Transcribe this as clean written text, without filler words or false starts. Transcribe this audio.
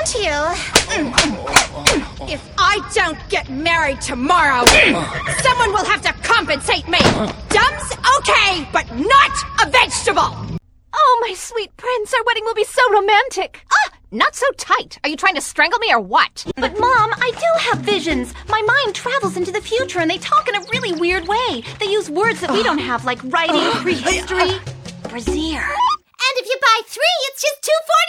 around you. If I don't get married tomorrow, someone will have to compensate me. Dumb's okay, but not a vegetable. Oh, my sweet prince, our wedding will be so romantic. Not so tight. Are you trying to strangle me or what? But Mom, I do have visions. My mind travels into the future and they talk in a really weird way. They use words that we don't have, like writing, prehistory, brassiere. And if you buy 3, it's just